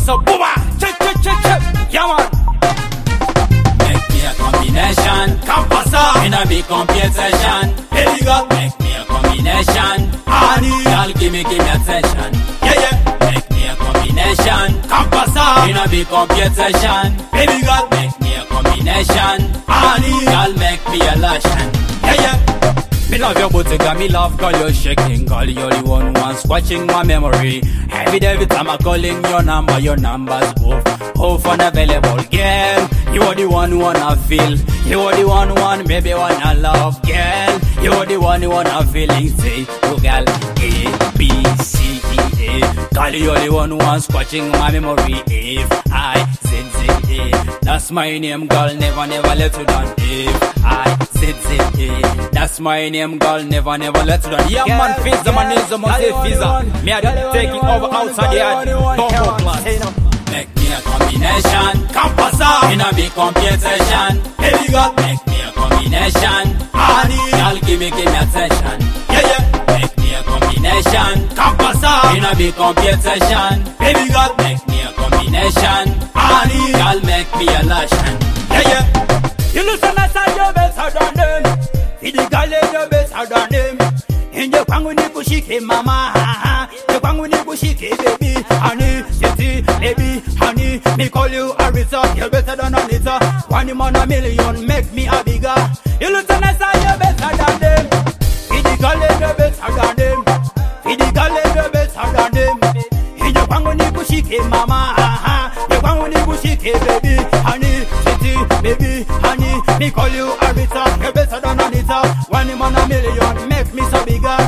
So booba, chip, yeah man. Make me a combination, Campasa, in a big competition. baby girl, Make me a combination, honey, girl give me attention. yeah. Make me a combination, Campasa, in a big competition. baby girl, Make me a combination, honey, girl make me a lotion. yeah. Me love your booty, girl, me love, girl, you're shaking. Girl, you're the one scratching my memory. Every time I'm calling your number's off unavailable. Girl, you are the one who wanna feel. You are the one who maybe wanna love. Girl, you are the one who wanna feel. Say, oh girl, A, B, C, E, A. Girl, you're the one who scratching my memory. F, I, Z, Z, A. That's my name, girl, never let you down. F, I, Z, Z, A. That's my name, girl, never let you down. Yeah, man, Fizza, man, is the most Fizza. Me, I did taking over outside the yard. Bombo plus. Make me a combination, Campasa, in a big competition. baby girl, Make me a combination, honey, girl, give me attention. yeah. Make me a combination, Campasa, in a big competition. baby girl, Make me a combination, honey, girl, make me a lotion. yeah. You listen as I you better than them. Feed the girl you better than them. In your kwangu ni kushike mama, your kwangu ni kushike baby, honey, city, baby, honey. Me call you Arisa, you're better than Anita. 1 in a million, make me a bigger. You listen as I you better than them. Feed the girl you better than them. Feed the girl you better than them. In your kwangu ni kushike mama, your kwangu ni kushike baby, honey, city, baby, honey. Me call you Arisa, you're better than Anita. 1 in a million, make me so bigger.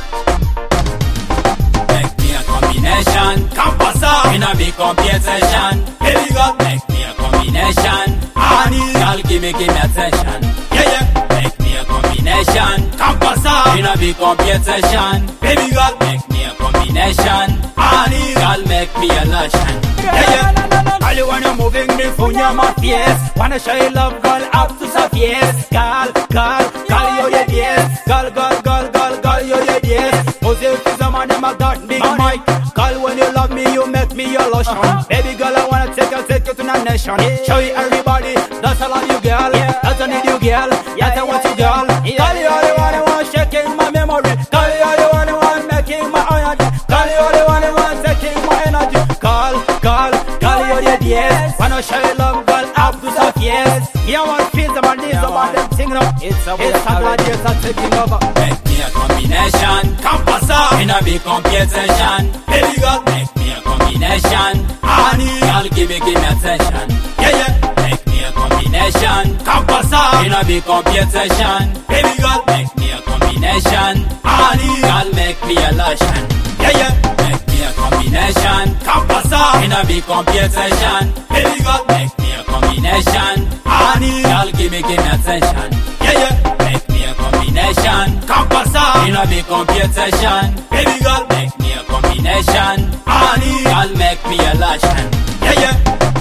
Make me a combination, Campasa, in a big competition. baby girl, Make me a combination, honey, girl, give me attention. yeah. Make me a combination, Campasa, in a big competition. baby girl, Make me a combination, honey, girl, make me a lotion. yeah. All you wanna moving the funya my face. Wanna show you love, girl, up to some yes. Girl, you're the yes. Girl, you're the yes. Jose is a man, them a got big mic. Girl, when you love me, you make me your lotion. Baby girl, I wanna take you to the nation. Show you everybody, that's all of you, girl. That's I need you, girl. That's I want you, girl. Girl, you're the one who wants shaking my memory. Girl, you're the one who wants making my iron. Girl, you're the one who wants taking my energy. Girl, you're the yes. Wanna show you love, girl, up to some yes. Yeah, one feels about this, about them singing up. It's a gladiator are taking over. Make me a combination, Campasa, in a big competition. baby girl, Make me a combination, honey, girl, give me attention. yeah. Make me a combination, Campasa, in a big competition. baby girl, Make me a combination, honey, girl, make me a lotion. yeah. Make me a combination, Campasa, in a big competition. baby girl, Make me a combination, honey, girl, give me attention. yeah. Make me a combination, Campasa, in a big competition. baby girl, Make me a combination, honey, girl, make me a lotion. yeah.